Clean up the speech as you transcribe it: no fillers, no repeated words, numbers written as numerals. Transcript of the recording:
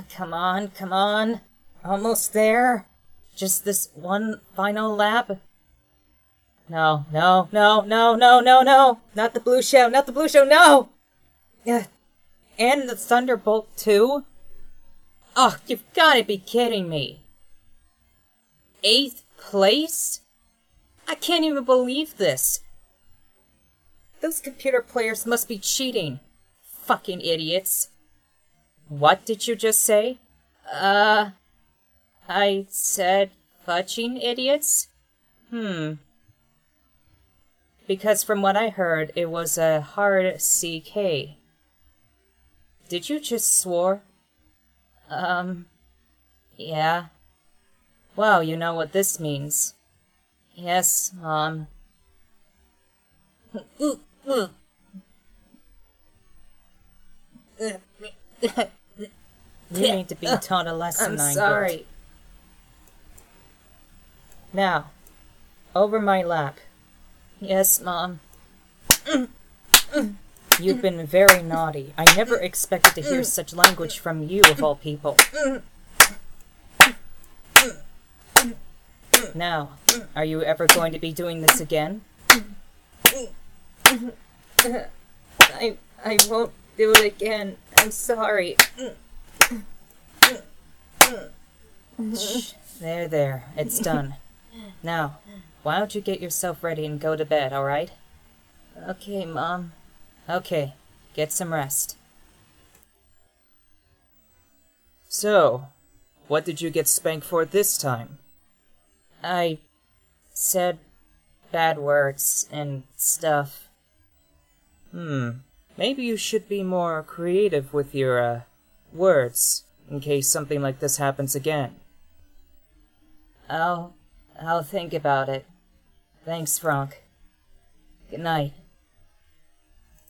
Come on, come on. Almost there. Just this one final lap. No, no, no, no, no, no, no. Not the blue shell, not the blue shell, no! And the Thunderbolt too? Oh, you've gotta be kidding me. 8th place? I can't even believe this. Those computer players must be cheating. Fucking idiots. What did you just say? I said fudging idiots? Because from what I heard, it was a hard CK. Did you just swore? Yeah. Well, you know what this means. Yes, Mom. You need to be taught a lesson, I'm sorry. Now, over my lap. Yes, Mom. You've been very naughty. I never expected to hear such language from you, of all people. Now, are you ever going to be doing this again? I won't do it again. I'm sorry. Shh. There. It's done. Now, why don't you get yourself ready and go to bed, alright? Okay, Mom. Okay, get some rest. So, what did you get spanked for this time? I said bad words and stuff. Maybe you should be more creative with your, words, in case something like this happens again. I'll think about it. Thanks, Franck. Good night.